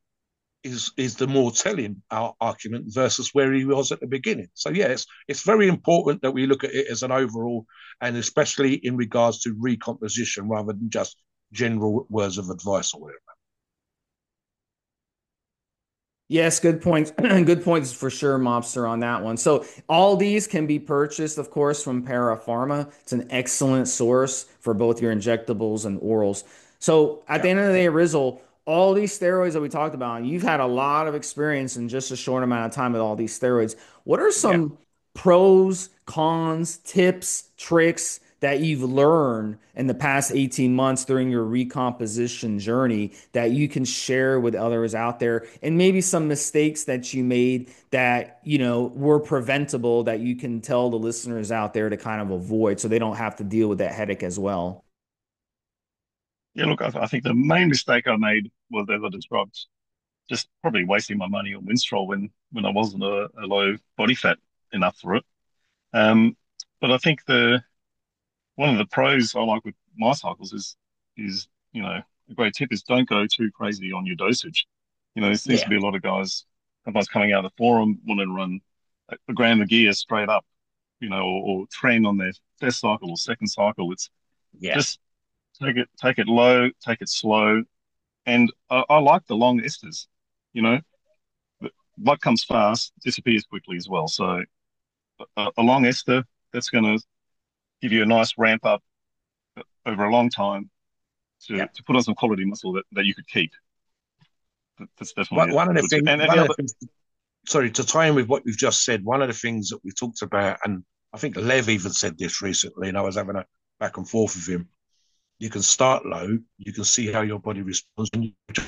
is the more telling our argument versus where he was at the beginning. So yes, it's very important that we look at it as an overall, and especially in regards to recomposition rather than just general words of advice or whatever. Yes, good points. Good points for sure, Mobster, on that one. So all these can be purchased, of course, from Para Pharma. It's an excellent source for both your injectables and orals. So at Yeah, the end of the yeah, day, Rizzle, all these steroids that we talked about, and you've had a lot of experience in just a short amount of time with all these steroids. What are yeah. some pros, cons, tips, tricks that you've learned in the past 18 months during your recomposition journey that you can share with others out there, and maybe some mistakes that you made that, were preventable that you can tell the listeners out there to kind of avoid so they don't have to deal with that headache as well? Yeah, look, I think the main mistake I made was, as I described, just probably wasting my money on Winstrol when I wasn't a low body fat enough for it. Um, but I think the one of the pros I like with my cycles is a great tip is don't go too crazy on your dosage. There seems to Yeah. be a lot of guys sometimes coming out of the forum wanting to run a gram of gear straight up, or train on their first cycle or second cycle. It's Yeah. just take it low, take it slow, and I like the long esters. You know, what comes fast disappears quickly as well. So a long ester that's going to give you a nice ramp up over a long time Yeah. to put on some quality muscle that you could keep. That's One definitely one of a the good tip. things, And one the of the other, things, sorry, to tie in with what you've just said, one of the things that we talked about, and I think Lev even said this recently, and I was having a back and forth with him. You can start low, you can see how your body responds, and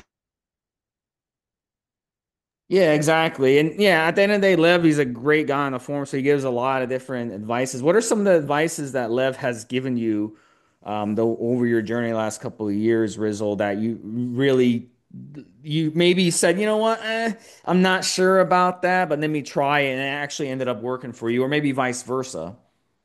Yeah, exactly. And yeah, at the end of the day, Lev, he's a great guy on the forum, so he gives a lot of different advices. What are some of the advices that Lev has given you, though, over your journey the last couple of years, Rizzle, that you really, you maybe said, you know what, I'm not sure about that, but let me try it, and it actually ended up working for you, or maybe vice versa.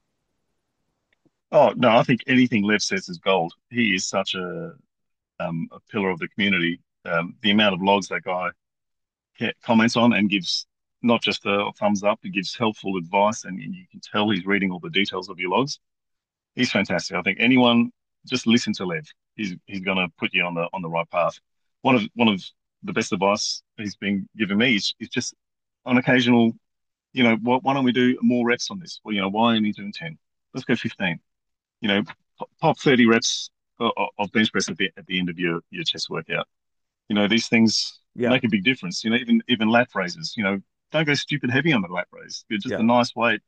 oh no, I think anything Lev says is gold. He is such a pillar of the community. The amount of logs that guy comments on and gives not just a thumbs up, he gives helpful advice, and you can tell he's reading all the details of your logs. He's fantastic. I think anyone just listen to Lev. He's going to put you on the right path. One of the best advice he's been giving me is just on occasional. Why don't we do more reps on this? Well, why only doing 10? Let's go 15. Pop 30 reps of bench press at the end of your chest workout. These things Yeah, make a big difference. Even lat raises. Don't go stupid heavy on the lat raise. It's just a yeah. nice weight.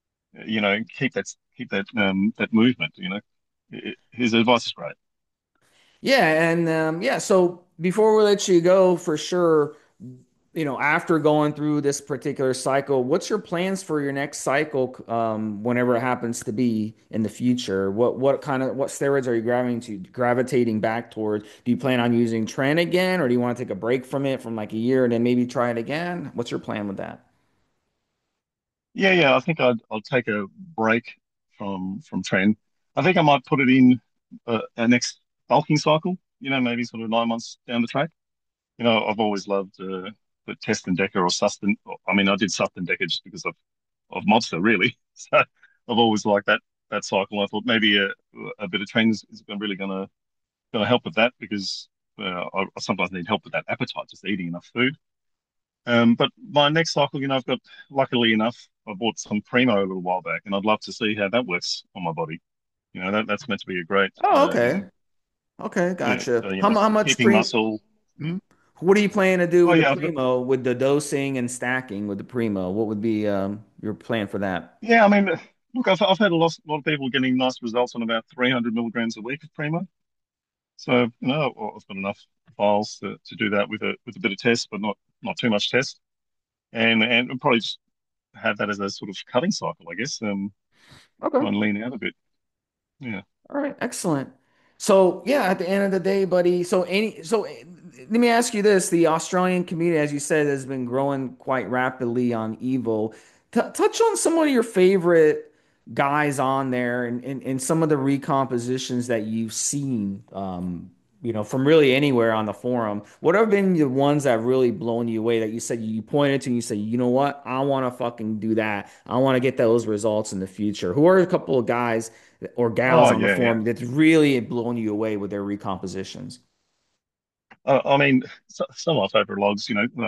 Keep that movement. His advice is great. Yeah, and yeah, so before we let you go, for sure, after going through this particular cycle, what's your plans for your next cycle, whenever it happens to be in the future? What steroids are you gravitating back toward? Do you plan on using Tren again, or do you want to take a break from it from like a year and then maybe try it again? What's your plan with that? Yeah, yeah. I think I'll take a break from trend. I think I might put it in a next bulking cycle. Maybe sort of 9 months down the track. I've always loved the Test and Decker or Sustain. I mean, I did Sustain Decker just because of Mobster, really. So I've always liked that cycle. I thought maybe a bit of training is really gonna help with that because I sometimes need help with that appetite, just eating enough food. But my next cycle, I've got luckily enough, I bought some Primo a little while back, and I'd love to see how that works on my body. That's meant to be a great, Oh, okay. Okay, yeah, gotcha. How much keeping pre muscle. Hmm? What are you planning to do Oh with the yeah, I've got, Primo, with the dosing and stacking with the Primo? What would be your plan for that? yeah. I mean, look, I've had a lot of people getting nice results on about 300 milligrams a week of Primo. So I've got enough files to do that with a bit of test, but not too much test, and I'll probably just have that as a sort of cutting cycle, I guess. Okay. Try and lean out a bit. Yeah. All right, excellent. So yeah, at the end of the day, buddy. Let me ask you this: the Australian community, as you said, has been growing quite rapidly on Evo. Touch on some of your favorite guys on there, and some of the recompositions that you've seen. From really anywhere on the forum. What have been the ones that really blown you away that you said you pointed to and you said, you know what, I want to fucking do that. I want to get those results in the future. Who are a couple of guys or gals Oh on the yeah, yeah. forum that's really blown you away with their recompositions? I mean, some of my favorite logs.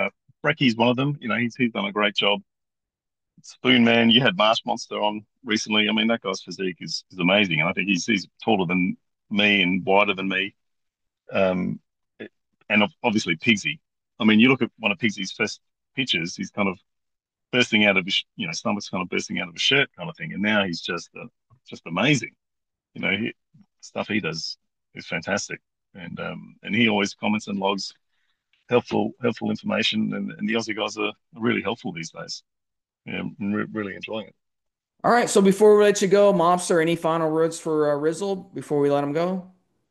Brecky's one of them. He's done a great job. Spoon Man, you had Marsh Monster on recently. I mean, that guy's physique is amazing, and I think he's taller than me and wider than me. Um, and obviously Pigsy. I mean, you look at one of Pigsy's first pictures, he's kind of bursting out of his, stomach's kind of bursting out of his shirt kind of thing, and now he's just amazing. Stuff he does is fantastic, and he always comments and logs helpful information, and the Aussie guys are really helpful these days. Yeah, I'm really enjoying it. All right. So before we let you go, Mobster, any final words for Rizzle before we let him go?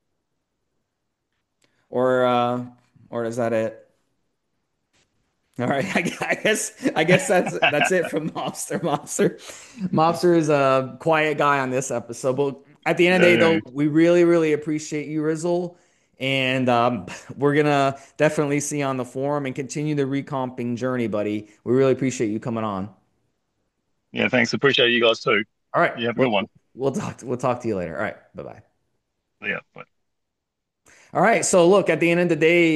Or is that it? All right. I guess that's it from Mobster. Mobster is a quiet guy on this episode, but at the end of the day, though, we really, really appreciate you, Rizzle. And we're gonna definitely see you on the forum and continue the recomping journey, buddy. We really appreciate you coming on. Yeah, thanks. Appreciate you guys too. All right. You have a good one. We'll talk to you later. All right. Bye-bye. Yeah, bye. All right. So look, at the end of the day,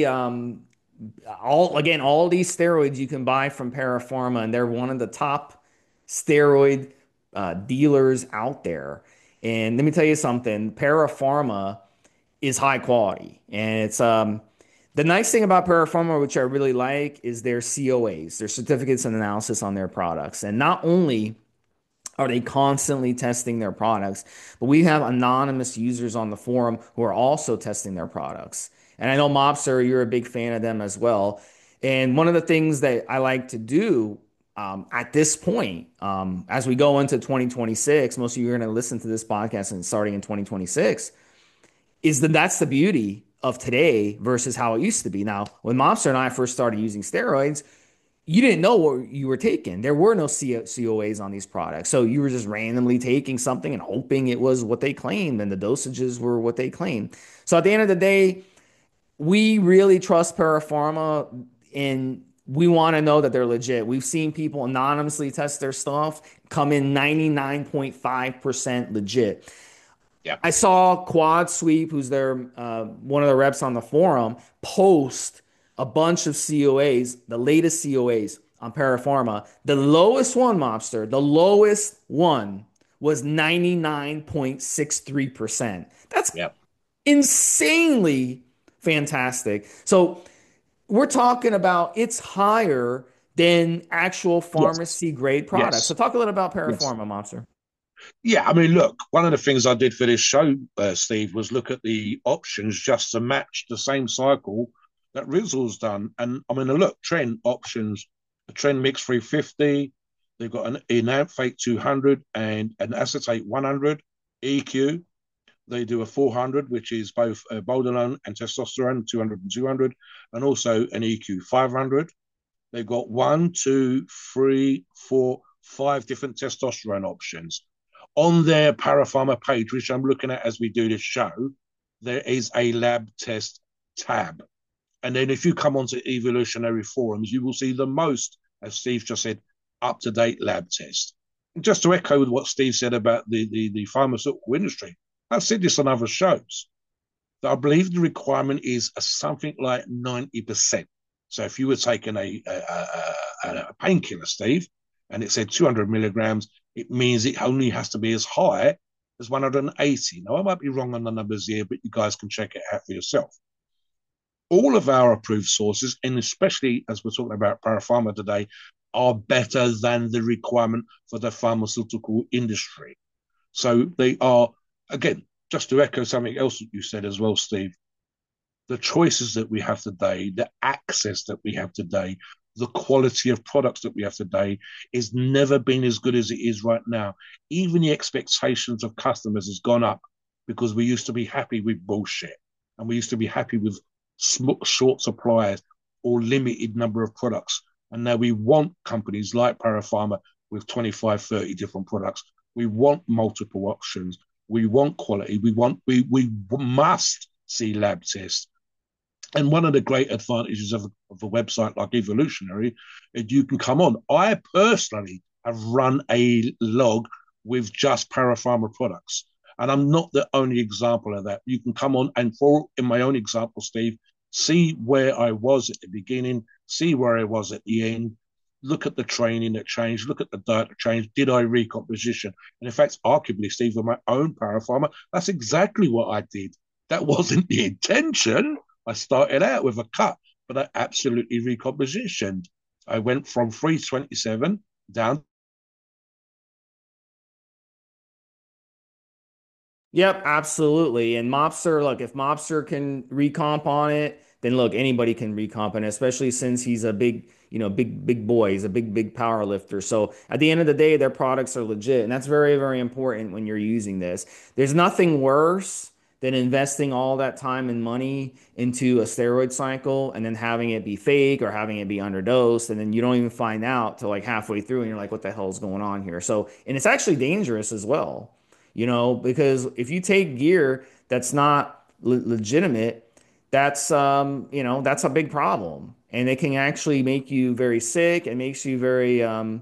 all these steroids you can buy from Parapharma, and they're one of the top steroid dealers out there. And let me tell you something, Parapharma is high quality, and it's the nice thing about Parapharma, which I really like, is their COAs, their certificates of analysis on their products. And not only are they constantly testing their products, but we have anonymous users on the forum who are also testing their products. And I know Mobster, you're a big fan of them as well. And one of the things that I like to do at this point, as we go into 2026, most of you are going to listen to this podcast and starting in 2026, is that that's the beauty of today versus how it used to be. Now, when Mobster and I first started using steroids, you didn't know what you were taking. There were no COAs on these products. So you were just randomly taking something and hoping it was what they claimed and the dosages were what they claimed. So at the end of the day, we really trust Parapharma, and we want to know that they're legit. We've seen people anonymously test their stuff, come in 99.5% legit. Yeah. I saw Quad Sweep, who's their one of the reps on the forum, post a bunch of COAs, the latest COAs on Parapharma. The lowest one, Mobster, the lowest one was 99.63%. That's insanely fantastic. So we're talking about it's higher than actual pharmacy grade products. Yes. So talk a little about Parapharma, Mobster. Yeah, I mean, look, one of the things I did for this show, Steve, was look at the options just to match the same cycle that Rizzle's done. And I mean, look, Trend options, a Trend Mix 350, they've got an Enanthate 200 and an Acetate 100 EQ. They do a 400, which is both Boldenone and testosterone, 200 and 200, and also an EQ 500. They've got 1, 2, 3, 4, 5 different testosterone options. On their Parapharma page, which I'm looking at as we do this show, there is a lab test tab. And then if you come onto Evolutionary Forums, you will see the most, as Steve just said, up-to-date lab test. And just to echo what Steve said about the pharmaceutical industry, I've said this on other shows, that I believe the requirement is something like 90%. So if you were taking a painkiller, Steve, and it said 200 milligrams, it means it only has to be as high as 180. Now, I might be wrong on the numbers here, but you guys can check it out for yourself. All of our approved sources, and especially as we're talking about Parapharma today, are better than the requirement for the pharmaceutical industry. So they are, again, just to echo something else that you said as well, Steve, the choices that we have today, the access that we have today, the quality of products that we have today is never been as good as it is right now. Even the expectations of customers has gone up because we used to be happy with bullshit and we used to be happy with short supplies or limited number of products. And now we want companies like Parapharma with 25, 30 different products. We want multiple options. We want quality. We must see lab tests. And one of the great advantages of a website like Evolutionary is you can come on. I personally have run a log with just Parapharma products. And I'm not the only example of that. You can come on and in my own example, Steve, see where I was at the beginning, see where I was at the end, look at the training that changed, look at the diet that changed. Did I recomposition? And in fact, arguably, Steve, with my own Parafarmer, that's exactly what I did. That wasn't the intention. I started out with a cut, but I absolutely recompositioned. I went from 327 down. Yep, absolutely. And Mobster, look, if Mobster can recomp on it, then look, anybody can recomp on it, especially since he's a big, big boy. He's a big power lifter. So at the end of the day, their products are legit. And that's very, very important when you're using this. There's nothing worse than investing all that time and money into a steroid cycle and then having it be fake or having it be underdosed. And then you don't even find out till like halfway through and you're like, what the hell is going on here? So, and it's actually dangerous as well, because if you take gear that's not legitimate, that's a big problem, and it can actually make you very sick. It makes you very,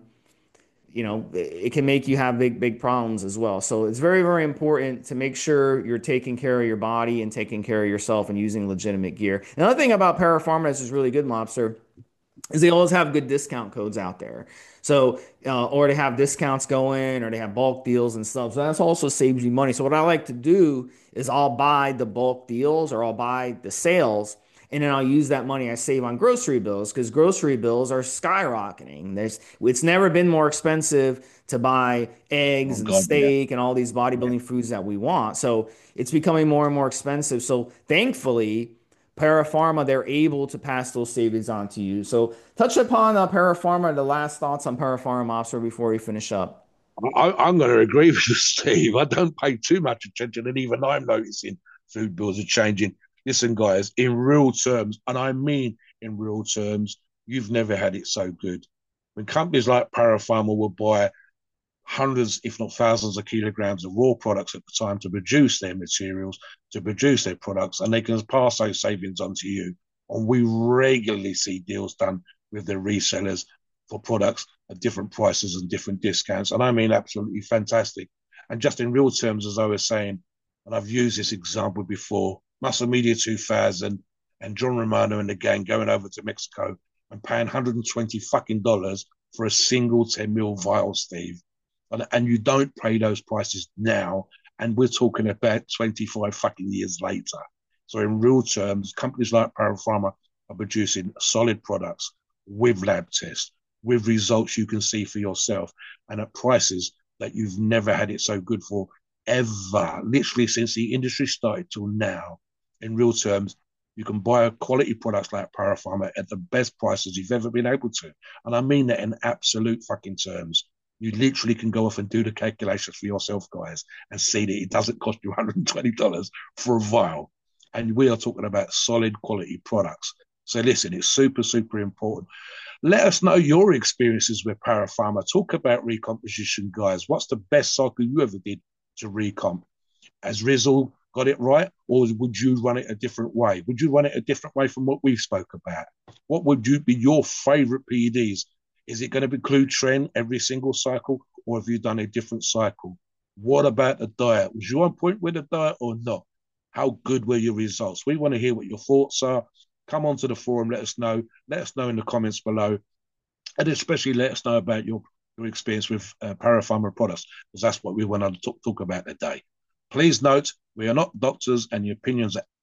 it can make you have big problems as well. So it's very, very important to make sure you're taking care of your body and taking care of yourself and using legitimate gear. Another thing about Parapharma that's is really good, Mobster, is they always have good discount codes out there. So, or they have discounts going, or they have bulk deals and stuff. So that's also saves you money. So what I like to do is I'll buy the bulk deals or I'll buy the sales, and then I'll use that money I save on grocery bills because grocery bills are skyrocketing. It's never been more expensive to buy Oh, eggs and God, yeah. steak and all these Yeah. bodybuilding foods that we want. So it's becoming more and more expensive. So thankfully, Parapharma, they're able to pass those savings on to you. So touch upon Parapharma, the last thoughts on Parapharma, Officer, before we finish up. I'm going to agree with you, Steve. I don't pay too much attention, and even I'm noticing food bills are changing. Listen, guys, in real terms, and I mean in real terms, you've never had it so good. When companies like Parapharma will buy hundreds, if not thousands, of kilograms of raw products at the time to produce their materials, to produce their products, and they can pass those savings on to you. And we regularly see deals done with the resellers for products at different prices and different discounts. And I mean, absolutely fantastic. And just in real terms, as I was saying, and I've used this example before, Muscle Media 2000 and John Romano and the gang going over to Mexico and paying $120 fucking dollars for a single 10 mil vial, Steve. And you don't pay those prices now. And we're talking about 25 fucking years later. So in real terms, companies like Parapharma are producing solid products with lab tests, with results you can see for yourself, and at prices that you've never had it so good for ever, literally since the industry started till now. In real terms, you can buy quality products like Parapharma at the best prices you've ever been able to. And I mean that in absolute fucking terms. You literally can go off and do the calculations for yourself, guys, and see that it doesn't cost you $120 for a vial. And we are talking about solid quality products. So listen, it's super, super important. Let us know your experiences with Parapharma. Talk about recomposition, guys. What's the best cycle you ever did to recomp? Has Rizzle got it right, or would you run it a different way? Would you run it a different way from what we've spoke about? What would you be your favorite PEDs? Is it going to include trend every single cycle, or have you done a different cycle? What about the diet? Was you on point with the diet or not? How good were your results? We want to hear what your thoughts are. Come onto the forum, let us know. Let us know in the comments below. And especially let us know about your experience with Parapharma products, because that's what we want to talk about today. Please note, we are not doctors and the opinions of